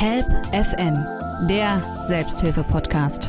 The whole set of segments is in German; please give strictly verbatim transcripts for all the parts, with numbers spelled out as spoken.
Help F M, der Selbsthilfe-Podcast.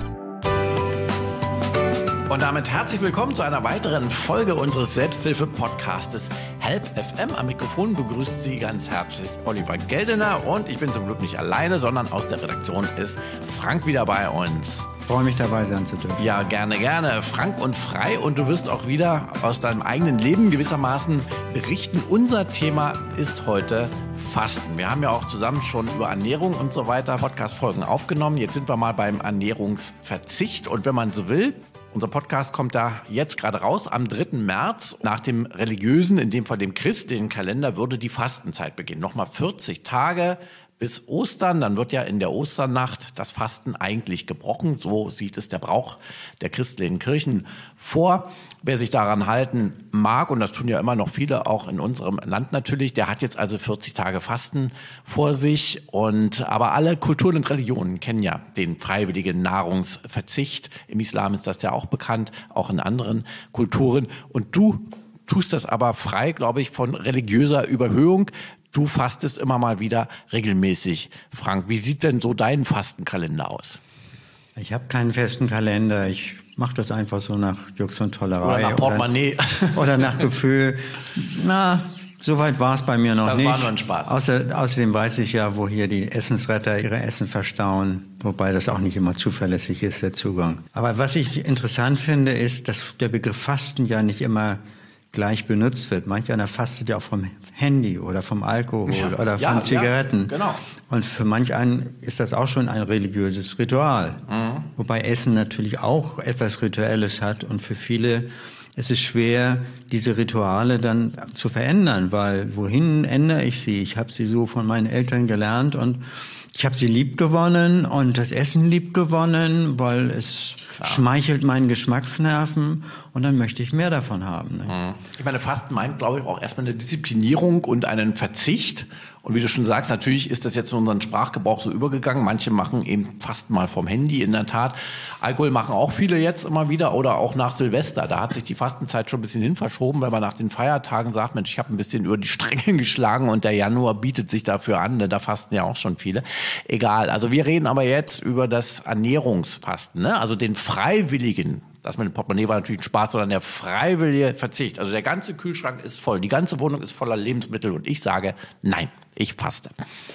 Und damit herzlich willkommen zu einer weiteren Folge unseres Selbsthilfe-Podcastes Help F M. Am Mikrofon begrüßt Sie ganz herzlich Oliver Geldener und ich bin zum Glück nicht alleine, sondern aus der Redaktion ist Frank wieder bei uns. Ich freue mich, dabei sein zu dürfen. Ja, gerne, gerne. Frank und frei, und du wirst auch wieder aus deinem eigenen Leben gewissermaßen berichten. Unser Thema ist heute Fasten. Wir haben ja auch zusammen schon über Ernährung und so weiter Podcast-Folgen aufgenommen. Jetzt sind wir mal beim Ernährungsverzicht, und wenn man so will, unser Podcast kommt da jetzt gerade raus. Am dritten März, nach dem religiösen, in dem Fall dem christlichen Kalender, würde die Fastenzeit beginnen. Nochmal vierzig Tage bis Ostern. Dann wird ja in der Osternacht das Fasten eigentlich gebrochen. So sieht es der Brauch der christlichen Kirchen vor. Wer sich daran halten mag, und das tun ja immer noch viele, auch in unserem Land natürlich, der hat jetzt also vierzig Tage Fasten vor sich. Und aber alle Kulturen und Religionen kennen ja den freiwilligen Nahrungsverzicht. Im Islam ist das ja auch bekannt, auch in anderen Kulturen. Und du tust das aber frei, glaube ich, von religiöser Überhöhung. Du fastest immer mal wieder regelmäßig. Frank, wie sieht denn so dein Fastenkalender aus? Ich habe keinen festen Kalender. Ich mache das einfach so nach Jux und Tollerei. Oder nach Portemonnaie. Oder, oder nach Gefühl. Na, so weit war es bei mir noch das nicht. Das war nur ein Spaß. Außer, außerdem weiß ich ja, wo hier die Essensretter ihre Essen verstauen. Wobei das auch nicht immer zuverlässig ist, der Zugang. Aber was ich interessant finde, ist, dass der Begriff Fasten ja nicht immer gleich benutzt wird. Manch einer fastet ja auch vom Handy oder vom Alkohol ja, oder von ja, Zigaretten. Ja, genau. Und für manch einen ist das auch schon ein religiöses Ritual. Mhm. Wobei Essen natürlich auch etwas Rituelles hat. Und für viele ist es schwer, diese Rituale dann zu verändern, weil wohin ändere ich sie? Ich habe sie so von meinen Eltern gelernt und ich habe sie lieb gewonnen und das Essen lieb gewonnen, weil es Klar. schmeichelt meinen Geschmacksnerven und dann möchte ich mehr davon haben. Ne? Ich meine, Fasten meint, glaube ich, auch erstmal eine Disziplinierung und einen Verzicht. Und wie du schon sagst, natürlich ist das jetzt in unseren Sprachgebrauch so übergegangen. Manche machen eben Fasten mal vom Handy, in der Tat. Alkohol machen auch viele jetzt immer wieder, oder auch nach Silvester. Da hat sich die Fastenzeit schon ein bisschen hin verschoben, weil man nach den Feiertagen sagt, Mensch, ich habe ein bisschen über die Stränge geschlagen und der Januar bietet sich dafür an. Da fasten ja auch schon viele. Egal, also wir reden aber jetzt über das Ernährungsfasten, ne? Also den freiwilligen. Das mit dem Portemonnaie war natürlich ein Spaß, sondern der freiwillige Verzicht. Also der ganze Kühlschrank ist voll, die ganze Wohnung ist voller Lebensmittel und ich sage, nein, ich faste.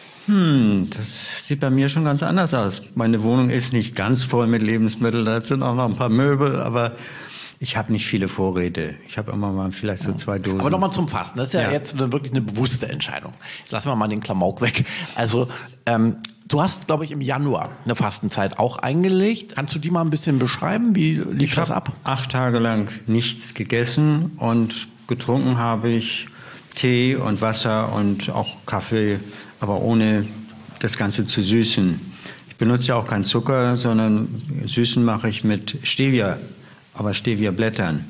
Hm, das sieht bei mir schon ganz anders aus. Meine Wohnung ist nicht ganz voll mit Lebensmitteln, da sind auch noch ein paar Möbel, aber ich habe nicht viele Vorräte. Ich habe immer mal vielleicht so zwei Dosen. Aber nochmal zum Fasten, das ist ja, ja. jetzt eine, wirklich eine bewusste Entscheidung. Jetzt lassen wir mal den Klamauk weg. Also ähm, du hast, glaube ich, im Januar eine Fastenzeit auch eingelegt. Kannst du die mal ein bisschen beschreiben? Wie lief das ab? Ich habe acht Tage lang nichts gegessen und getrunken habe ich Tee und Wasser und auch Kaffee, aber ohne das Ganze zu süßen. Ich benutze ja auch keinen Zucker, sondern Süßen mache ich mit Stevia, aber Stevia-Blättern,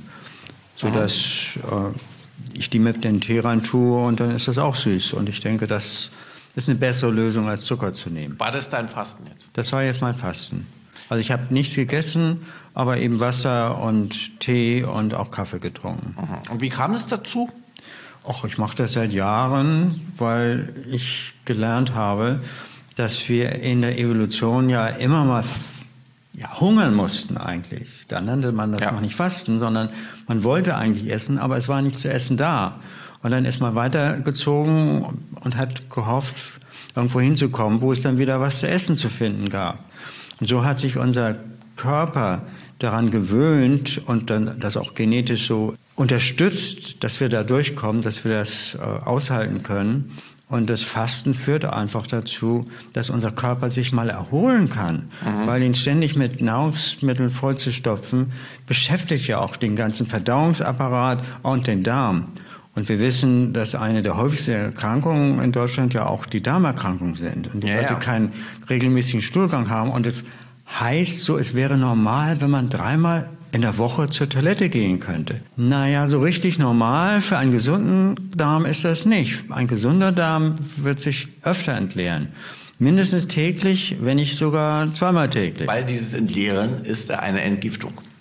sodass äh, ich die mit den Tee rein tue und dann ist das auch süß. Und ich denke, das ist eine bessere Lösung, als Zucker zu nehmen. War das dein Fasten jetzt? Das war jetzt mein Fasten. Also ich habe nichts gegessen, aber eben Wasser und Tee und auch Kaffee getrunken. Mhm. Und wie kam es dazu? Ach, ich mache das seit Jahren, weil ich gelernt habe, dass wir in der Evolution ja immer mal ja, hungern mussten eigentlich. Da nannte man das ja. noch nicht Fasten, sondern man wollte eigentlich essen, aber es war nicht zu essen da. Und dann ist man weitergezogen und hat gehofft, irgendwo hinzukommen, wo es dann wieder was zu essen zu finden gab. Und so hat sich unser Körper daran gewöhnt und dann das auch genetisch so unterstützt, dass wir da durchkommen, dass wir das äh, aushalten können. Und das Fasten führt einfach dazu, dass unser Körper sich mal erholen kann. Mhm. Weil ihn ständig mit Nahrungsmitteln vollzustopfen, beschäftigt ja auch den ganzen Verdauungsapparat und den Darm. Und wir wissen, dass eine der häufigsten Erkrankungen in Deutschland ja auch die Darmerkrankungen sind. Und die ja, Leute ja. keinen regelmäßigen Stuhlgang haben. Und es heißt so, es wäre normal, wenn man dreimal in der Woche zur Toilette gehen könnte. Naja, so richtig normal für einen gesunden Darm ist das nicht. Ein gesunder Darm wird sich öfter entleeren. Mindestens täglich, wenn nicht sogar zweimal täglich. Weil dieses Entleeren ist eine Entgiftung.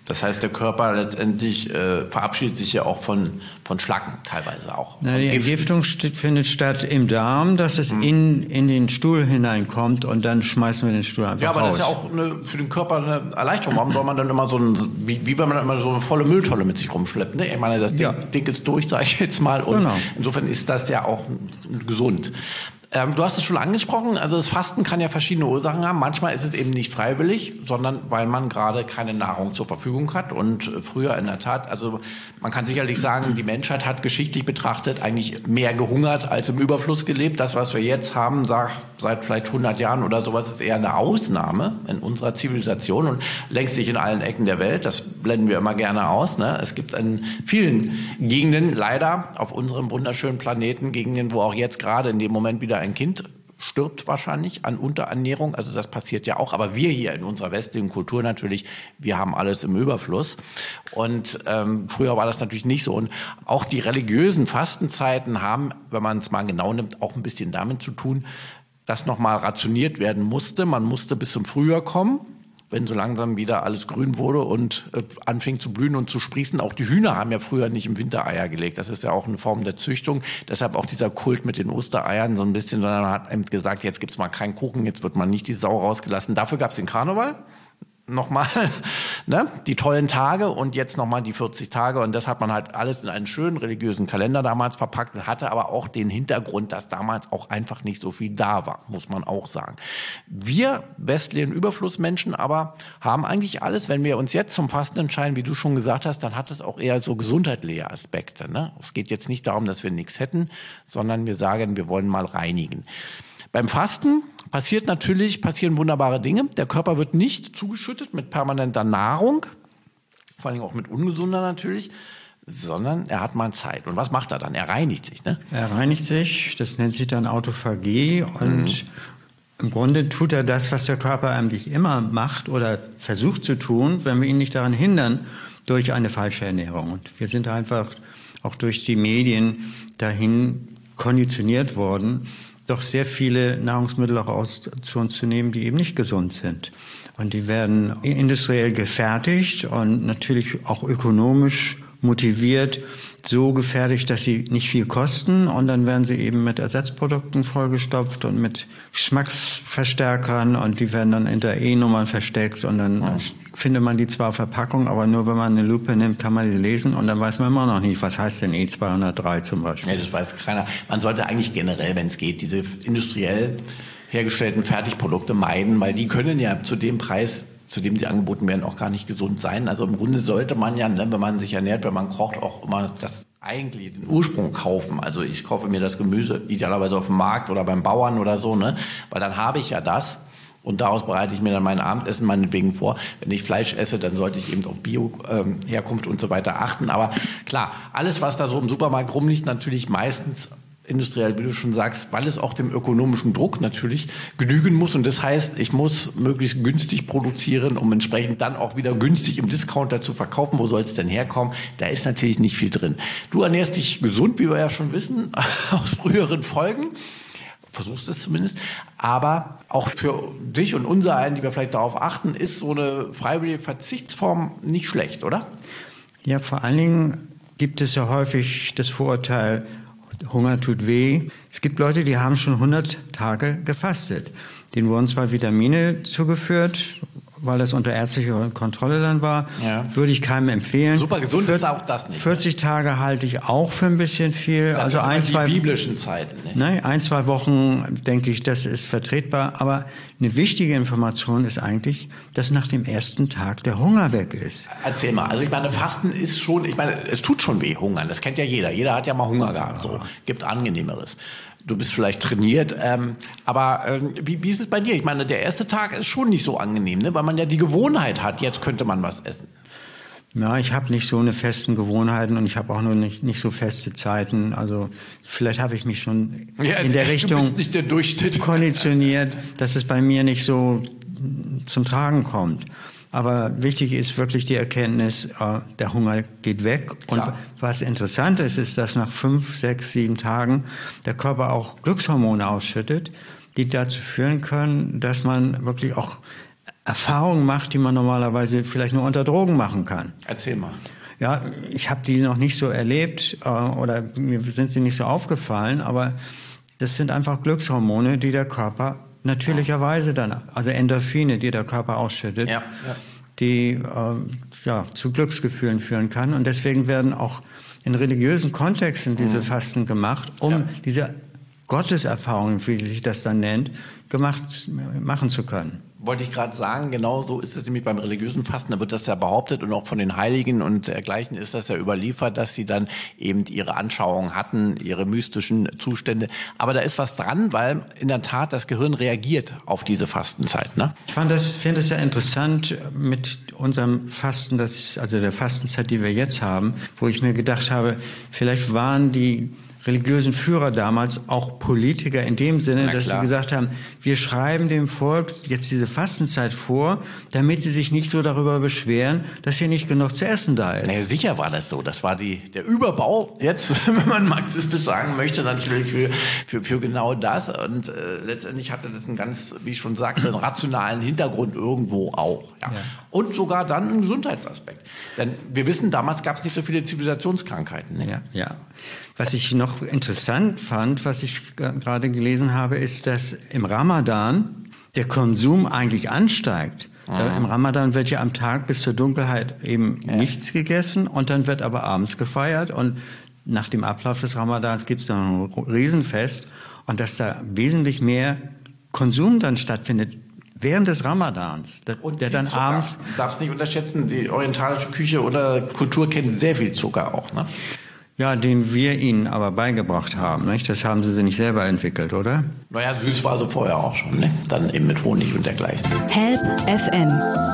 Das heißt, der Körper letztendlich äh, verabschiedet sich ja auch von, von Schlacken teilweise auch. Na, die Entgiftung st- findet statt im Darm, dass es mhm. in, in den Stuhl hineinkommt und dann schmeißen wir den Stuhl einfach raus. Ja, aber raus. das ist ja auch eine, für den Körper eine Erleichterung. Warum soll man dann immer so ein, wie, wie wenn man immer so eine volle Mülltonne mit sich rumschleppt? Ne? Ich meine, das Ding, ja. Ding ist durch, sage ich jetzt mal. Und genau. Insofern ist das ja auch gesund. Ähm, du hast es schon angesprochen, also das Fasten kann ja verschiedene Ursachen haben. Manchmal ist es eben nicht freiwillig, sondern weil man gerade keine Nahrung zur Verfügung hat. Und früher in der Tat, also man kann sicherlich sagen, die Menschheit hat geschichtlich betrachtet eigentlich mehr gehungert als im Überfluss gelebt. Das, was wir jetzt haben, sag, seit vielleicht hundert Jahren oder sowas, ist eher eine Ausnahme in unserer Zivilisation und längst nicht in allen Ecken der Welt. Das blenden wir immer gerne aus. Ne? Es gibt in vielen Gegenden, leider auf unserem wunderschönen Planeten, Gegenden, wo auch jetzt gerade in dem Moment wieder ein Kind stirbt wahrscheinlich an Unterernährung. Also das passiert ja auch. Aber wir hier in unserer westlichen Kultur natürlich, wir haben alles im Überfluss. Und ähm, früher war das natürlich nicht so. Und auch die religiösen Fastenzeiten haben, wenn man es mal genau nimmt, auch ein bisschen damit zu tun, dass nochmal rationiert werden musste. Man musste bis zum Frühjahr kommen, wenn so langsam wieder alles grün wurde und äh, anfing zu blühen und zu sprießen. Auch die Hühner haben ja früher nicht im Winter Eier gelegt. Das ist ja auch eine Form der Züchtung. Deshalb auch dieser Kult mit den Ostereiern so ein bisschen, sondern man hat eben gesagt, jetzt gibt's mal keinen Kuchen, jetzt wird man nicht die Sau rausgelassen. Dafür gab's den Karneval. Nochmal, ne, die tollen Tage und jetzt nochmal die vierzig Tage. Und das hat man halt alles in einen schönen religiösen Kalender damals verpackt, hatte aber auch den Hintergrund, dass damals auch einfach nicht so viel da war, muss man auch sagen. Wir westlichen Überflussmenschen aber haben eigentlich alles, wenn wir uns jetzt zum Fasten entscheiden, wie du schon gesagt hast, dann hat es auch eher so gesundheitliche Aspekte. Ne? Es geht jetzt nicht darum, dass wir nichts hätten, sondern wir sagen, wir wollen mal reinigen. Beim Fasten passiert natürlich, passieren wunderbare Dinge. Der Körper wird nicht zugeschüttet mit permanenter Nahrung, vor allem auch mit ungesunder natürlich, sondern er hat mal Zeit. Und was macht er dann? Er reinigt sich, ne? Er reinigt sich, das nennt sich dann Autophagie und mhm. im Grunde tut er das, was der Körper eigentlich immer macht oder versucht zu tun, wenn wir ihn nicht daran hindern, durch eine falsche Ernährung. Und wir sind einfach auch durch die Medien dahin konditioniert worden, doch sehr viele Nahrungsmittel auch aus, zu uns zu nehmen, die eben nicht gesund sind. Und die werden industriell gefertigt und natürlich auch ökonomisch motiviert, so gefertigt, dass sie nicht viel kosten. Und dann werden sie eben mit Ersatzprodukten vollgestopft und mit Geschmacksverstärkern und die werden dann hinter E-Nummern versteckt und dann ja. findet man die zwar Verpackung, aber nur wenn man eine Lupe nimmt, kann man sie lesen und dann weiß man immer noch nicht, was heißt denn E zweihundertdrei zum Beispiel. Ja, das weiß keiner. Man sollte eigentlich generell, wenn es geht, diese industriell hergestellten Fertigprodukte meiden, weil die können ja zu dem Preis, zu dem sie angeboten werden, auch gar nicht gesund sein. Also im Grunde sollte man ja, ne, wenn man sich ernährt, wenn man kocht, auch immer das eigentlich den Ursprung kaufen. Also ich kaufe mir das Gemüse idealerweise auf dem Markt oder beim Bauern oder so, ne, weil dann habe ich ja das. Und daraus bereite ich mir dann mein Abendessen meinetwegen vor. Wenn ich Fleisch esse, dann sollte ich eben auf Bio-Herkunft ähm, und so weiter achten. Aber klar, alles, was da so im Supermarkt rumliegt, natürlich meistens industriell, wie du schon sagst, weil es auch dem ökonomischen Druck natürlich genügen muss. Und das heißt, ich muss möglichst günstig produzieren, um entsprechend dann auch wieder günstig im Discounter zu verkaufen. Wo soll es denn herkommen? Da ist natürlich nicht viel drin. Du ernährst dich gesund, wie wir ja schon wissen, aus früheren Folgen. Versuchst es zumindest. Aber auch für dich und unser einen, die wir vielleicht darauf achten, ist so eine freiwillige Verzichtsform nicht schlecht, oder? Ja, vor allen Dingen gibt es ja häufig das Vorurteil, Hunger tut weh. Es gibt Leute, die haben schon hundert Tage gefastet. Denen wurden zwar Vitamine zugeführt, weil das unter ärztlicher Kontrolle dann war, ja. Würde ich keinem empfehlen. Super gesund vierzig, ist auch das nicht. vierzig ne? Tage halte ich auch für ein bisschen viel. Das also sind ein, die zwei biblischen Zeiten. Ne? Nein, ein, zwei Wochen, denke ich, das ist vertretbar. Aber eine wichtige Information ist eigentlich, dass nach dem ersten Tag der Hunger weg ist. Erzähl mal. Also ich meine, Fasten ist schon, ich meine, es tut schon weh, Hungern. Das kennt ja jeder. Jeder hat ja mal Hunger gehabt. So, gibt Angenehmeres. Du bist vielleicht trainiert, ähm, aber äh, wie, wie ist es bei dir? Ich meine, der erste Tag ist schon nicht so angenehm, ne? Weil man ja die Gewohnheit hat, jetzt könnte man was essen. Ja, ich habe nicht so eine festen Gewohnheiten und ich habe auch nur nicht, nicht so feste Zeiten. Also vielleicht habe ich mich schon ja, in der Richtung du bist nicht der Durchschnitt. konditioniert, dass es bei mir nicht so zum Tragen kommt. Aber wichtig ist wirklich die Erkenntnis, der Hunger geht weg. Und Klar. was interessant ist, ist, dass nach fünf, sechs, sieben Tagen der Körper auch Glückshormone ausschüttet, die dazu führen können, dass man wirklich auch Erfahrungen macht, die man normalerweise vielleicht nur unter Drogen machen kann. Erzähl mal. Ja, ich habe die noch nicht so erlebt äh, oder mir sind sie nicht so aufgefallen, aber das sind einfach Glückshormone, die der Körper natürlicherweise dann, also Endorphine, die der Körper ausschüttet, Ja, ja. die äh, ja, zu Glücksgefühlen führen kann. Und deswegen werden auch in religiösen Kontexten diese mhm. Fasten gemacht, um ja. diese Gotteserfahrung, wie sich das dann nennt, gemacht, machen zu können. Wollte ich gerade sagen, genau so ist es nämlich beim religiösen Fasten, da wird das ja behauptet und auch von den Heiligen und dergleichen ist das ja überliefert, dass sie dann eben ihre Anschauungen hatten, ihre mystischen Zustände. Aber da ist was dran, weil in der Tat das Gehirn reagiert auf diese Fastenzeit. Ne? Ich fand das, finde es ja interessant mit unserem Fasten, das, also der Fastenzeit, die wir jetzt haben, wo ich mir gedacht habe, vielleicht waren die religiösen Führer damals auch Politiker in dem Sinne, dass sie gesagt haben, wir schreiben dem Volk jetzt diese Fastenzeit vor, damit sie sich nicht so darüber beschweren, dass hier nicht genug zu essen da ist. Naja, sicher war das so. Das war die, der Überbau jetzt, wenn man marxistisch sagen möchte, natürlich für, für, für genau das. Und äh, letztendlich hatte das einen ganz, wie ich schon sagte, einen rationalen Hintergrund irgendwo auch. Ja. Ja. Und sogar dann einen Gesundheitsaspekt. Denn wir wissen, damals gab es nicht so viele Zivilisationskrankheiten. Ne? Ja, ja. Was ich noch interessant fand, was ich gerade gelesen habe, ist, dass im Ramadan der Konsum eigentlich ansteigt. Mhm. Im Ramadan wird ja am Tag bis zur Dunkelheit eben ja. nichts gegessen und dann wird aber abends gefeiert und nach dem Ablauf des Ramadans gibt es dann ein Riesenfest und dass da wesentlich mehr Konsum dann stattfindet während des Ramadans, der, und der dann Zucker. abends... Du darfst nicht unterschätzen, die orientalische Küche oder Kultur kennt sehr viel Zucker auch, ne? Ja, den wir ihnen aber beigebracht haben, nicht? Das haben sie nicht selber entwickelt, oder? Naja, süß war sie vorher auch schon, ne? Dann eben mit Honig und dergleichen. Help F M,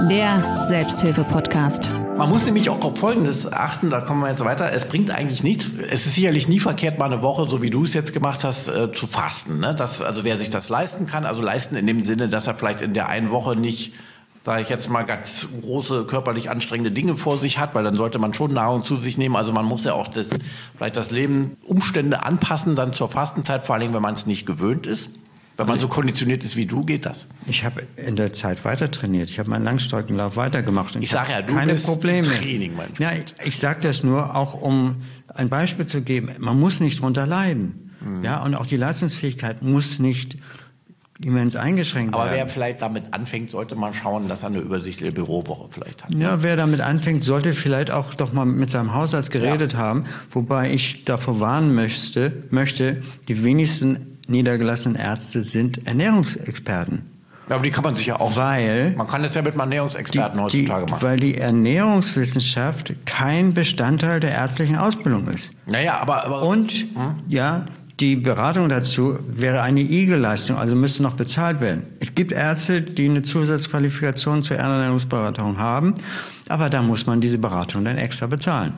der Selbsthilfe-Podcast. Man muss nämlich auch auf Folgendes achten, da kommen wir jetzt weiter. Es bringt eigentlich nichts. Es ist sicherlich nie verkehrt, mal eine Woche, so wie du es jetzt gemacht hast, äh, zu fasten. Ne? Das, also wer sich das leisten kann, also leisten in dem Sinne, dass er vielleicht in der einen Woche nicht, sage ich jetzt mal, ganz große körperlich anstrengende Dinge vor sich hat, weil dann sollte man schon Nahrung zu sich nehmen. Also man muss ja auch das, vielleicht das Leben, Umstände anpassen dann zur Fastenzeit, vor allem wenn man es nicht gewöhnt ist. Wenn man so konditioniert ist wie du, geht das. Ich habe in der Zeit weiter trainiert. Ich habe meinen Langstreckenlauf weitergemacht. Ich, ich sage ja, du keine bist Probleme. Training, mein Freund. Ja, ich, ich sage das nur auch, um ein Beispiel zu geben. Man muss nicht drunter leiden. Mhm. Ja, und auch die Leistungsfähigkeit muss nicht immens eingeschränkt Aber werden. wer vielleicht damit anfängt, sollte mal schauen, dass er eine übersichtliche Bürowoche vielleicht hat. Ja, wer damit anfängt, sollte vielleicht auch doch mal mit seinem Hausarzt geredet ja. haben. Wobei ich davor warnen möchte, möchte, die wenigsten niedergelassenen Ärzte sind Ernährungsexperten. Ja, aber die kann man sich ja auch... Weil... Man kann das ja mit einem Ernährungsexperten die, heutzutage die, machen. Weil die Ernährungswissenschaft kein Bestandteil der ärztlichen Ausbildung ist. Naja, aber... aber Und, hm? ja... Die Beratung dazu wäre eine I G E-Leistung, also müsste noch bezahlt werden. Es gibt Ärzte, die eine Zusatzqualifikation zur Ernährungsberatung haben, aber da muss man diese Beratung dann extra bezahlen.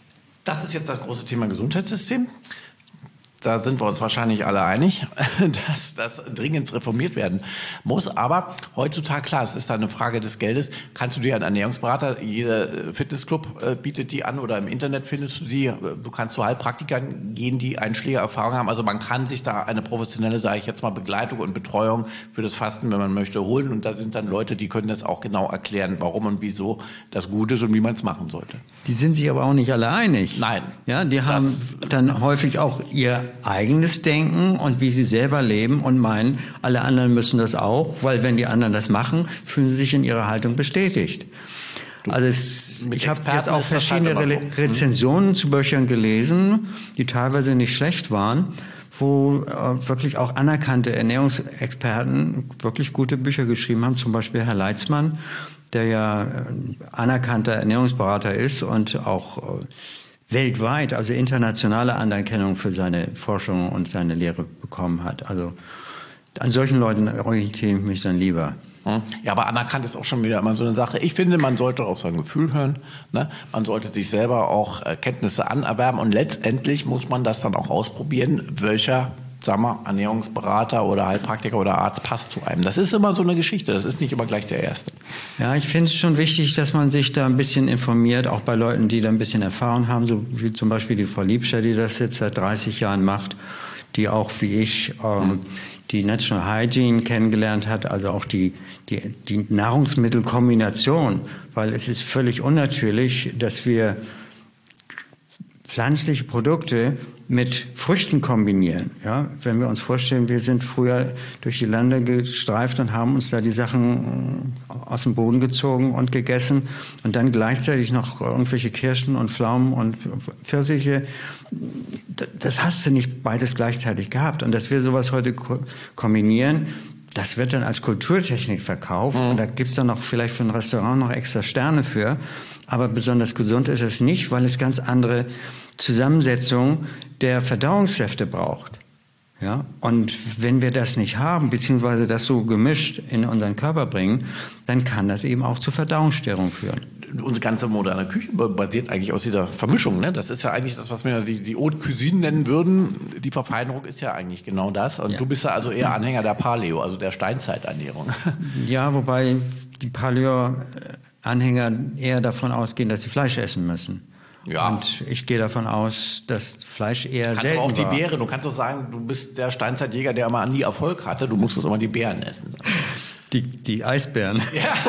Das ist jetzt das große Thema Gesundheitssystem. Da sind wir uns wahrscheinlich alle einig, dass das dringend reformiert werden muss. Aber heutzutage, klar, es ist da eine Frage des Geldes. Kannst du dir einen Ernährungsberater, jeder Fitnessclub äh, bietet die an oder im Internet findest du die. Du kannst zu Heilpraktikern gehen, die Einschlägererfahrung haben. Also man kann sich da eine professionelle, sage ich jetzt mal, Begleitung und Betreuung für das Fasten, wenn man möchte, holen. Und da sind dann Leute, die können das auch genau erklären, warum und wieso das gut ist und wie man es machen sollte. Die sind sich aber auch nicht alle einig. Nein. Ja, die haben dann häufig auch ihr eigenes Denken und wie sie selber leben und meinen, alle anderen müssen das auch, weil wenn die anderen das machen, fühlen sie sich in ihrer Haltung bestätigt. Du, also es, ich habe jetzt auch verschiedene Re- Rezensionen zu Büchern gelesen, die teilweise nicht schlecht waren, wo äh, wirklich auch anerkannte Ernährungsexperten wirklich gute Bücher geschrieben haben, zum Beispiel Herr Leitzmann, der ja äh, anerkannter Ernährungsberater ist und auch äh, weltweit, also internationale Anerkennung für seine Forschung und seine Lehre bekommen hat. Also an solchen Leuten orientiere ich mich dann lieber. Ja, aber anerkannt ist auch schon wieder immer so eine Sache. Ich finde, man sollte auf sein Gefühl hören. Ne? Man sollte sich selber auch äh, Kenntnisse anerwerben und letztendlich muss man das dann auch ausprobieren, welcher, sagen wir, Ernährungsberater oder Heilpraktiker oder Arzt passt zu einem. Das ist immer so eine Geschichte. Das ist nicht immer gleich der Erste. Ja, ich finde es schon wichtig, dass man sich da ein bisschen informiert, auch bei Leuten, die da ein bisschen Erfahrung haben, so wie zum Beispiel die Frau Liebscher, die das jetzt seit dreißig Jahren macht, die auch wie ich ähm, die Natural Hygiene kennengelernt hat, also auch die, die, die Nahrungsmittelkombination, weil es ist völlig unnatürlich, dass wir pflanzliche Produkte mit Früchten kombinieren. Ja, wenn wir uns vorstellen, wir sind früher durch die Lande gestreift und haben uns da die Sachen aus dem Boden gezogen und gegessen und dann gleichzeitig noch irgendwelche Kirschen und Pflaumen und Pfirsiche. Das hast du nicht beides gleichzeitig gehabt. Und dass wir sowas heute ko- kombinieren, das wird dann als Kulturtechnik verkauft. Mhm. Und da gibt's dann noch vielleicht für ein Restaurant noch extra Sterne für. Aber besonders gesund ist es nicht, weil es ganz andere Zusammensetzung der Verdauungssäfte braucht. Ja? Und wenn wir das nicht haben, beziehungsweise das so gemischt in unseren Körper bringen, dann kann das eben auch zu Verdauungsstörungen führen. Unsere ganze moderne Küche basiert eigentlich aus dieser Vermischung. Ne? Das ist ja eigentlich das, was wir die, die Haute Cuisine nennen würden. Die Verfeinerung ist ja eigentlich genau das. Und ja. Du bist ja also eher Anhänger der Paleo, also der Steinzeiternährung. Ja, wobei die Paleo-Anhänger eher davon ausgehen, dass sie Fleisch essen müssen. Ja. Und ich gehe davon aus, dass Fleisch eher kannst selten aber auch die war. Beeren. Du kannst doch sagen, du bist der Steinzeitjäger, der immer nie Erfolg hatte. Du musstest immer die Beeren essen. Die, die Eisbären.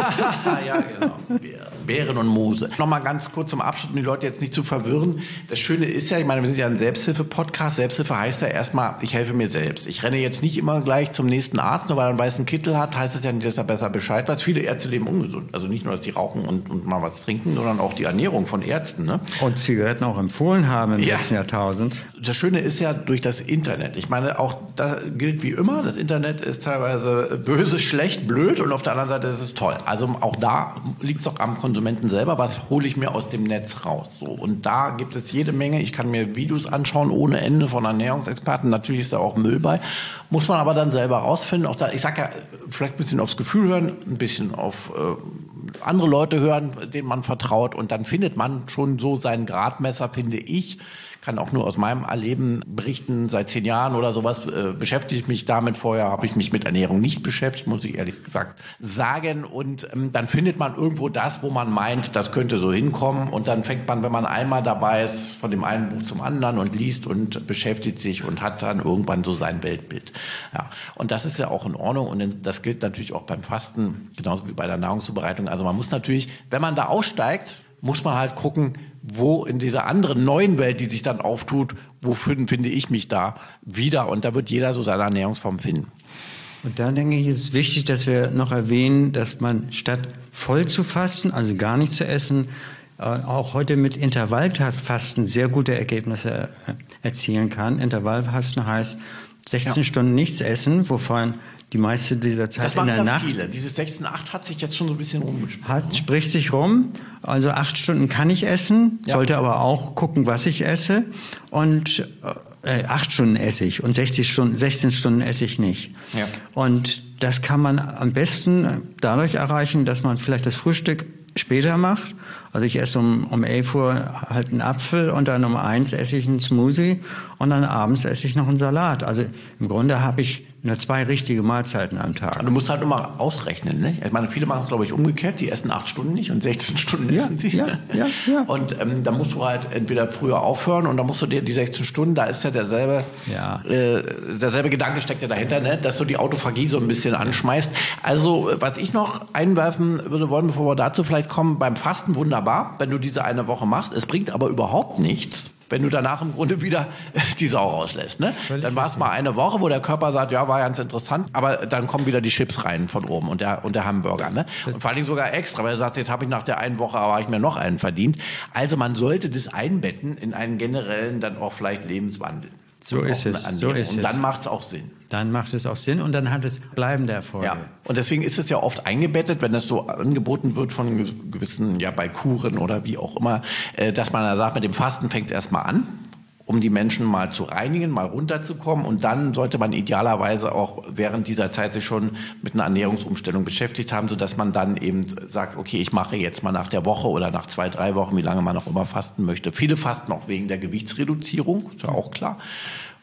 Ja, ja, genau. Beeren, Beeren und Moose. Nochmal ganz kurz zum Abschluss, um die Leute jetzt nicht zu verwirren. Das Schöne ist ja, ich meine, wir sind ja ein Selbsthilfe-Podcast. Selbsthilfe heißt ja erstmal, ich helfe mir selbst. Ich renne jetzt nicht immer gleich zum nächsten Arzt, nur weil er einen weißen Kittel hat, heißt es ja nicht, dass er besser Bescheid weiß. Viele Ärzte leben ungesund. Also nicht nur, dass die rauchen und, und mal was trinken, sondern auch die Ernährung von Ärzten. Ne? Und Zigaretten auch empfohlen haben im ja. letzten Jahrtausend. Das Schöne ist ja durch das Internet. Ich meine, auch das gilt wie immer. Das Internet ist teilweise böse, schlecht, blöd und auf der anderen Seite ist es toll. Also auch da liegt es auch am Konsumenten selber. Was hole ich mir aus dem Netz raus? So. Und da gibt es jede Menge. Ich kann mir Videos anschauen ohne Ende von Ernährungsexperten. Natürlich ist da auch Müll bei. Muss man aber dann selber rausfinden. Auch da, ich sage ja, vielleicht ein bisschen aufs Gefühl hören, ein bisschen auf äh, andere Leute hören, denen man vertraut. Und dann findet man schon so seinen Gradmesser, finde ich. Kann auch nur aus meinem Erleben berichten. Seit zehn Jahren oder sowas äh, beschäftige ich mich damit. Vorher habe ich mich mit Ernährung nicht beschäftigt, muss ich ehrlich gesagt sagen. Und ähm, dann findet man irgendwo das, wo man meint, das könnte so hinkommen. Und dann fängt man, wenn man einmal dabei ist, von dem einen Buch zum anderen und liest und beschäftigt sich und hat dann irgendwann so sein Weltbild. Ja. Und das ist ja auch in Ordnung. Und das gilt natürlich auch beim Fasten, genauso wie bei der Nahrungszubereitung. Also man muss natürlich, wenn man da aussteigt, muss man halt gucken, wo in dieser anderen neuen Welt, die sich dann auftut, wo finde ich mich da wieder? Und da wird jeder so seine Ernährungsform finden. Und da denke ich, ist es wichtig, dass wir noch erwähnen, dass man statt voll zu fasten, also gar nicht zu essen, auch heute mit Intervallfasten sehr gute Ergebnisse erzielen kann. Intervallfasten heißt sechzehn ja. Stunden nichts essen, wovon die meiste dieser Zeit das in der ja Nacht. Viele. Dieses sechzehn acht hat sich jetzt schon so ein bisschen rumgesprochen. Hat, spricht sich rum. Also acht Stunden kann ich essen, ja. sollte aber auch gucken, was ich esse. Und äh, acht Stunden esse ich und sechzig Stunden, sechzehn Stunden esse ich nicht. Ja. Und das kann man am besten dadurch erreichen, dass man vielleicht das Frühstück später macht. Also ich esse um, um elf Uhr halt einen Apfel und dann um eins esse ich einen Smoothie und dann abends esse ich noch einen Salat. Also im Grunde habe ich nur zwei richtige Mahlzeiten am Tag. Du musst halt immer ausrechnen, ne? Ich meine, viele machen es, glaube ich, umgekehrt. Die essen acht Stunden nicht und sechzehn Stunden ja, essen sie. Ja, ja, ja. Und ähm, da musst du halt entweder früher aufhören und dann musst du dir die sechzehn Stunden, da ist ja derselbe, ja. Äh, derselbe Gedanke steckt ja dahinter, ne? Dass du die Autophagie so ein bisschen anschmeißt. Also, was ich noch einwerfen würde wollen, bevor wir dazu vielleicht kommen, beim Fasten wunderbar, wenn du diese eine Woche machst. Es bringt aber überhaupt nichts, wenn du danach im Grunde wieder die Sau rauslässt. Ne? Dann war es mal eine Woche, wo der Körper sagt, ja, war ganz interessant, aber dann kommen wieder die Chips rein von oben und der, und der Hamburger. Ne? Und vor allen Dingen sogar extra, weil er sagt, jetzt habe ich nach der einen Woche, aber habe ich mir noch einen verdient. Also man sollte das einbetten in einen generellen, dann auch vielleicht Lebenswandel. So ist es. So ist und dann es. macht es auch Sinn. Dann macht es auch Sinn und dann hat es bleibende Erfolge. Ja. Und deswegen ist es ja oft eingebettet, wenn das so angeboten wird von gewissen, ja bei Kuren oder wie auch immer, dass man da sagt, mit dem Fasten fängt es erstmal an, um die Menschen mal zu reinigen, mal runterzukommen. Und dann sollte man idealerweise auch während dieser Zeit sich schon mit einer Ernährungsumstellung beschäftigt haben, sodass man dann eben sagt, okay, ich mache jetzt mal nach der Woche oder nach zwei, drei Wochen, wie lange man auch immer fasten möchte. Viele fasten auch wegen der Gewichtsreduzierung, ist ja auch klar.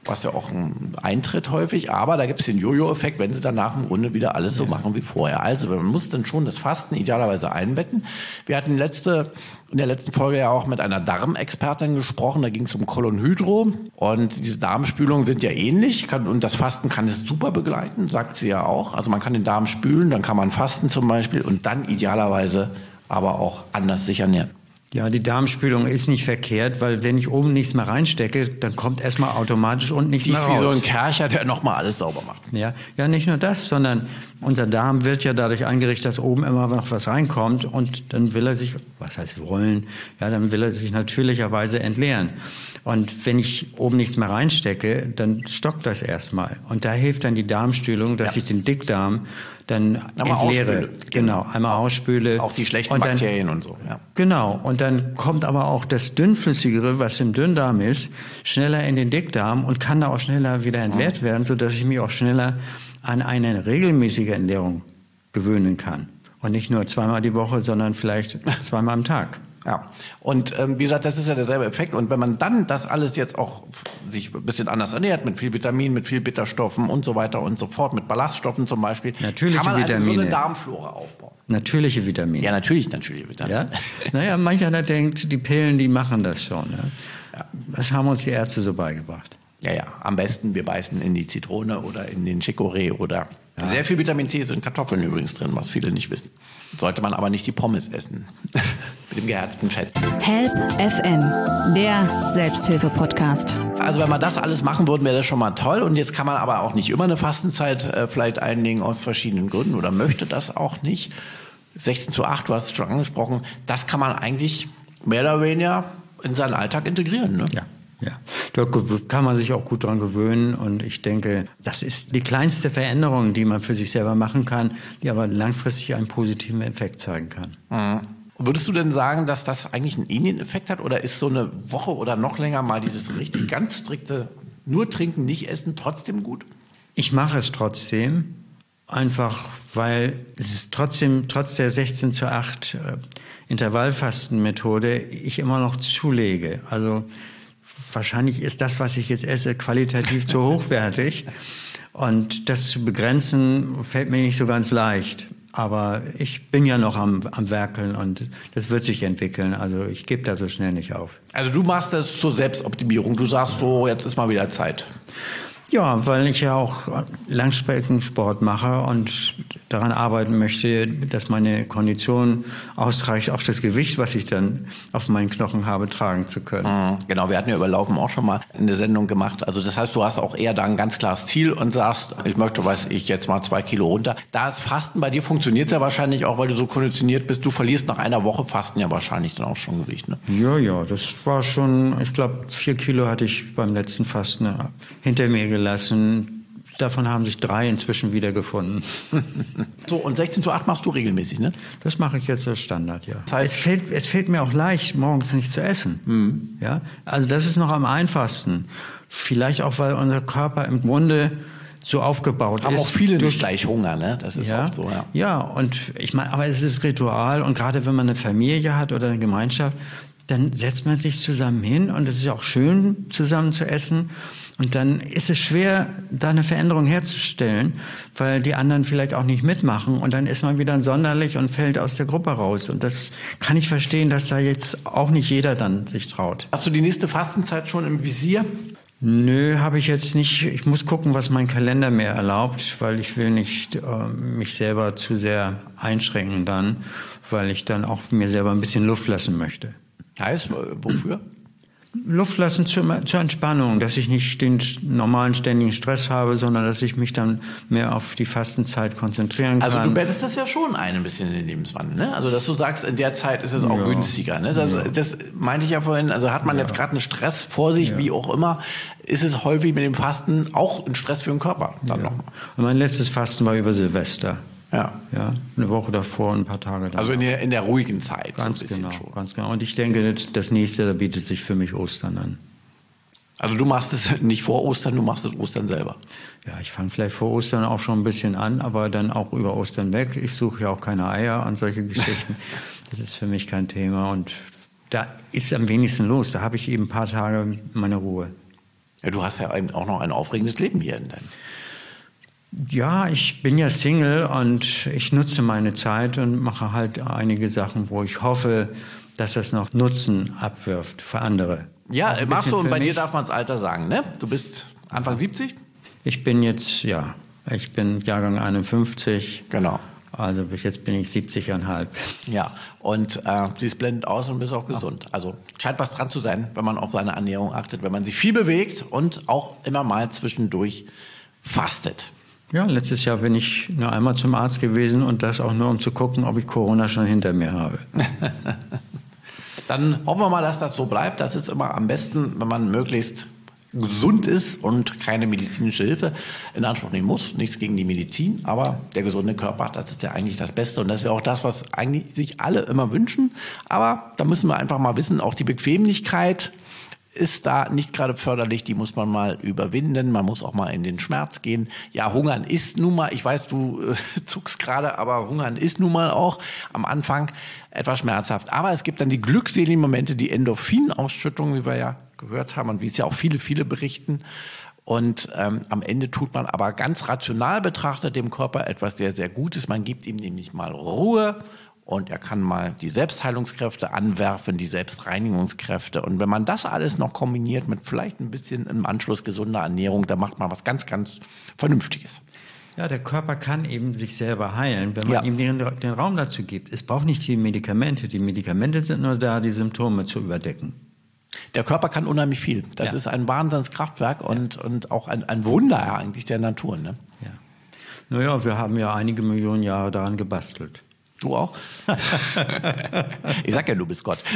was ja auch ein Eintritt häufig, aber da gibt es den Jojo-Effekt, wenn sie dann nach dem Runde wieder alles so ja. machen wie vorher. Also man muss dann schon das Fasten idealerweise einbetten. Wir hatten letzte, in der letzten Folge ja auch mit einer Darmexpertin gesprochen, da ging es um Kolonhydro und diese Darmspülungen sind ja ähnlich kann, und das Fasten kann es super begleiten, sagt sie ja auch. Also man kann den Darm spülen, dann kann man fasten zum Beispiel und dann idealerweise aber auch anders sich ernähren. Ja, die Darmspülung ist nicht verkehrt, weil wenn ich oben nichts mehr reinstecke, dann kommt erstmal automatisch unten nichts die mehr ist raus. Wie so ein Kercher, der nochmal alles sauber macht. Ja, ja, nicht nur das, sondern unser Darm wird ja dadurch angerichtet, dass oben immer noch was reinkommt und dann will er sich, was heißt wollen, ja, dann will er sich natürlicherweise entleeren. Und wenn ich oben nichts mehr reinstecke, dann stockt das erstmal. Und da hilft dann die Darmspülung, dass ja. ich den Dickdarm dann einmal entleere. Ausspüle. Genau, einmal ausspüle. Auch die schlechten und dann, Bakterien und so. Ja. Genau. Und dann kommt aber auch das Dünnflüssigere, was im Dünndarm ist, schneller in den Dickdarm und kann da auch schneller wieder entleert werden, sodass ich mich auch schneller an eine regelmäßige Entleerung gewöhnen kann. Und nicht nur zweimal die Woche, sondern vielleicht zweimal am Tag. Ja, und ähm, wie gesagt, das ist ja derselbe Effekt. Und wenn man dann das alles jetzt auch sich ein bisschen anders ernährt, mit viel Vitamin, mit viel Bitterstoffen und so weiter und so fort, mit Ballaststoffen zum Beispiel, natürliche kann man Vitamine. so eine Darmflora aufbauen. Natürliche Vitamine. Ja, natürlich natürliche Vitamine. Ja? Naja, manch einer denkt, die Pillen, die machen das schon. Ja? Ja. Das haben uns die Ärzte so beigebracht. Ja, ja, am besten wir beißen in die Zitrone oder in den Chicorée oder ja. Sehr viel Vitamin C ist in Kartoffeln übrigens drin, was viele nicht wissen. Sollte man aber nicht die Pommes essen mit dem gehärteten Fett. Help F M, der Selbsthilfe-Podcast. Also wenn wir das alles machen würden, wäre das schon mal toll. Und jetzt kann man aber auch nicht immer eine Fastenzeit äh, vielleicht einlegen aus verschiedenen Gründen oder möchte das auch nicht. sechzehn zu acht, du hast es schon angesprochen, das kann man eigentlich mehr oder weniger in seinen Alltag integrieren. Ne? Ja. Ja, da kann man sich auch gut dran gewöhnen und ich denke, das ist die kleinste Veränderung, die man für sich selber machen kann, die aber langfristig einen positiven Effekt zeigen kann. Mhm. Würdest du denn sagen, dass das eigentlich einen ähnlichen Effekt hat oder ist so eine Woche oder noch länger mal dieses richtig ganz strikte nur trinken, nicht essen trotzdem gut? Ich mache es trotzdem, einfach weil es ist trotzdem, trotz der sechzehn zu acht äh, Intervallfastenmethode, ich immer noch zulege. Also wahrscheinlich ist das, was ich jetzt esse, qualitativ zu hochwertig. Und das zu begrenzen, fällt mir nicht so ganz leicht. Aber ich bin ja noch am, am Werkeln und das wird sich entwickeln. Also ich gebe da so schnell nicht auf. Also du machst das zur Selbstoptimierung. Du sagst so, jetzt ist mal wieder Zeit. Ja, weil ich ja auch Langstreckensport mache und daran arbeiten möchte, dass meine Kondition ausreicht, auch das Gewicht, was ich dann auf meinen Knochen habe, tragen zu können. Mhm, genau, wir hatten ja über Laufen auch schon mal eine Sendung gemacht. Also das heißt, du hast auch eher da ein ganz klares Ziel und sagst, ich möchte, weiß ich, jetzt mal zwei Kilo runter. Da ist Fasten, bei dir funktioniert es ja wahrscheinlich auch, weil du so konditioniert bist. Du verlierst nach einer Woche Fasten ja wahrscheinlich dann auch schon Gewicht, ne? Ja, ja, das war schon, ich glaube, vier Kilo hatte ich beim letzten Fasten hinter mir gelassen. Davon haben sich drei inzwischen wiedergefunden. So, und sechzehn zu acht machst du regelmäßig, ne? Das mache ich jetzt als Standard, ja. Das heißt, es, fällt, es fällt mir auch leicht, morgens nicht zu essen. Mhm. Ja? Also das ist noch am einfachsten. Vielleicht auch, weil unser Körper im Grunde so aufgebaut haben ist. Haben auch viele durch gleich Hunger, ne? Das ist ja, oft so, ja. Ja, und ich meine, aber es ist Ritual und gerade wenn man eine Familie hat oder eine Gemeinschaft, dann setzt man sich zusammen hin und es ist auch schön, zusammen zu essen. Und dann ist es schwer, da eine Veränderung herzustellen, weil die anderen vielleicht auch nicht mitmachen. Und dann ist man wieder sonderlich und fällt aus der Gruppe raus. Und das kann ich verstehen, dass da jetzt auch nicht jeder dann sich traut. Hast du die nächste Fastenzeit schon im Visier? Nö, habe ich jetzt nicht. Ich muss gucken, was mein Kalender mir erlaubt, weil ich will nicht äh, mich selber zu sehr einschränken dann, weil ich dann auch mir selber ein bisschen Luft lassen möchte. Heißt, wofür? Luft lassen zur, zur Entspannung, dass ich nicht den normalen ständigen Stress habe, sondern dass ich mich dann mehr auf die Fastenzeit konzentrieren kann. Also du bettest das ja schon ein, ein bisschen in den Lebenswandel, ne? Also dass du sagst, in der Zeit ist es auch ja. günstiger, ne? Das, ja. das meinte ich ja vorhin, also hat man ja. jetzt gerade einen Stress vor sich, ja. wie auch immer, ist es häufig mit dem Fasten auch ein Stress für den Körper dann ja. nochmal. Und mein letztes Fasten war über Silvester. Ja. Ja, eine Woche davor und ein paar Tage davor. Also in der, in der ruhigen Zeit. Ganz so ein genau, schon. ganz genau. Und ich denke, das nächste, da bietet sich für mich Ostern an. Also du machst es nicht vor Ostern, du machst es Ostern selber. Ja, ich fange vielleicht vor Ostern auch schon ein bisschen an, aber dann auch über Ostern weg. Ich suche ja auch keine Eier und solche Geschichten. Das ist für mich kein Thema. Und da ist am wenigsten los. Da habe ich eben ein paar Tage meine Ruhe. Ja, du hast ja auch noch ein aufregendes Leben hier in deinem. Ja, ich bin ja Single und ich nutze meine Zeit und mache halt einige Sachen, wo ich hoffe, dass das noch Nutzen abwirft für andere. Ja, machst du, und bei dir darf man das Alter sagen, ne? Du bist Anfang siebzig? Ich bin jetzt, ja, ich bin Jahrgang einundfünfzig. Genau. Also bis jetzt bin ich siebzig Komma fünf. Ja, und äh, siehst blendend aus und bist auch gesund. Ach. Also scheint was dran zu sein, wenn man auf seine Ernährung achtet, wenn man sich viel bewegt und auch immer mal zwischendurch fastet. Ja, letztes Jahr bin ich nur einmal zum Arzt gewesen und das auch nur, um zu gucken, ob ich Corona schon hinter mir habe. Dann hoffen wir mal, dass das so bleibt. Das ist immer am besten, wenn man möglichst gesund ist und keine medizinische Hilfe in Anspruch nehmen muss. Nichts gegen die Medizin, aber der gesunde Körper, das ist ja eigentlich das Beste. Und das ist ja auch das, was eigentlich sich alle immer wünschen. Aber da müssen wir einfach mal wissen, auch die Bequemlichkeit ist da nicht gerade förderlich, die muss man mal überwinden, man muss auch mal in den Schmerz gehen. Ja, Hungern ist nun mal, ich weiß, du äh, zuckst gerade, aber Hungern ist nun mal auch am Anfang etwas schmerzhaft. Aber es gibt dann die glückseligen Momente, die Endorphinausschüttung, wie wir ja gehört haben und wie es ja auch viele, viele berichten. Und ähm, am Ende tut man aber ganz rational betrachtet dem Körper etwas sehr, sehr Gutes. Man gibt ihm nämlich mal Ruhe. Und er kann mal die Selbstheilungskräfte anwerfen, die Selbstreinigungskräfte. Und wenn man das alles noch kombiniert mit vielleicht ein bisschen im Anschluss gesunder Ernährung, dann macht man was ganz, ganz Vernünftiges. Ja, der Körper kann eben sich selber heilen, wenn man ja. ihm den, den Raum dazu gibt. Es braucht nicht die Medikamente. Die Medikamente sind nur da, die Symptome zu überdecken. Der Körper kann unheimlich viel. Das ja. ist ein Wahnsinnskraftwerk und, ja. und auch ein, ein Wunder eigentlich der Natur. Ne? Ja. Naja, wir haben ja einige Millionen Jahre daran gebastelt. Du auch? Ich sag ja, du bist Gott.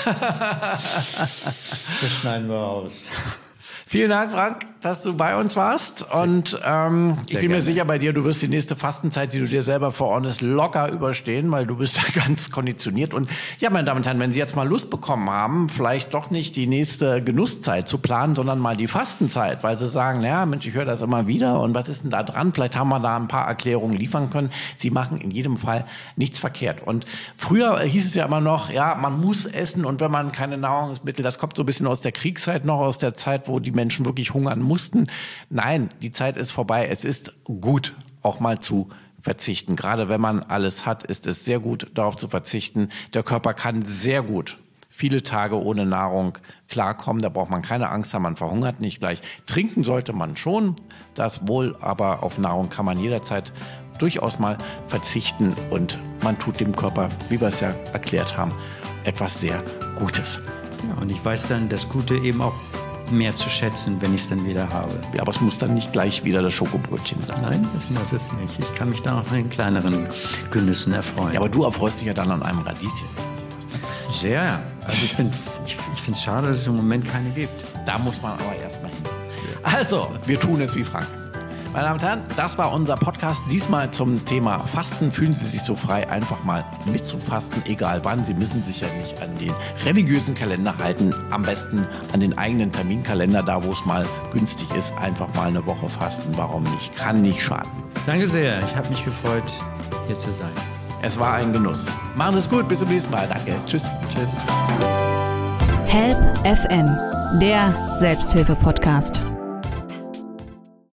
Das schneiden wir aus. Vielen Dank, Frank, dass du bei uns warst. Und ähm, ich bin gerne. mir sicher bei dir, du wirst die nächste Fastenzeit, die du dir selber verordnest, locker überstehen, weil du bist ja ganz konditioniert. Und ja, meine Damen und Herren, wenn Sie jetzt mal Lust bekommen haben, vielleicht doch nicht die nächste Genusszeit zu planen, sondern mal die Fastenzeit, weil Sie sagen, ja, Mensch, ich höre das immer wieder und was ist denn da dran? Vielleicht haben wir da ein paar Erklärungen liefern können. Sie machen in jedem Fall nichts verkehrt. Und früher hieß es ja immer noch, ja, man muss essen und wenn man keine Nahrungsmittel, das kommt so ein bisschen aus der Kriegszeit noch, aus der Zeit, wo die Menschen wirklich hungern mussten. Nein, die Zeit ist vorbei. Es ist gut, auch mal zu verzichten. Gerade wenn man alles hat, ist es sehr gut, darauf zu verzichten. Der Körper kann sehr gut viele Tage ohne Nahrung klarkommen. Da braucht man keine Angst haben, man verhungert nicht gleich. Trinken sollte man schon, das wohl, aber auf Nahrung kann man jederzeit durchaus mal verzichten und man tut dem Körper, wie wir es ja erklärt haben, etwas sehr Gutes. Ja, und ich weiß dann das Gute eben auch mehr zu schätzen, wenn ich es dann wieder habe. Ja, aber es muss dann nicht gleich wieder das Schokobrötchen sein. Nein, das muss es nicht. Ich kann mich dann auch an den kleineren Genüssen erfreuen. Ja, aber du erfreust dich ja dann an einem Radieschen. Sehr. Also ich finde ich, ich finde es schade, dass es im Moment keine gibt. Da muss man aber erstmal hin. Also, wir tun es wie Frank. Meine Damen und Herren, das war unser Podcast diesmal zum Thema Fasten. Fühlen Sie sich so frei, einfach mal mitzufasten, egal wann. Sie müssen sich ja nicht an den religiösen Kalender halten. Am besten an den eigenen Terminkalender, da wo es mal günstig ist. Einfach mal eine Woche fasten. Warum nicht? Kann nicht schaden. Danke sehr. Ich habe mich gefreut, hier zu sein. Es war ein Genuss. Machen Sie es gut. Bis zum nächsten Mal. Danke. Tschüss. Tschüss. Help F M, der Selbsthilfe-Podcast.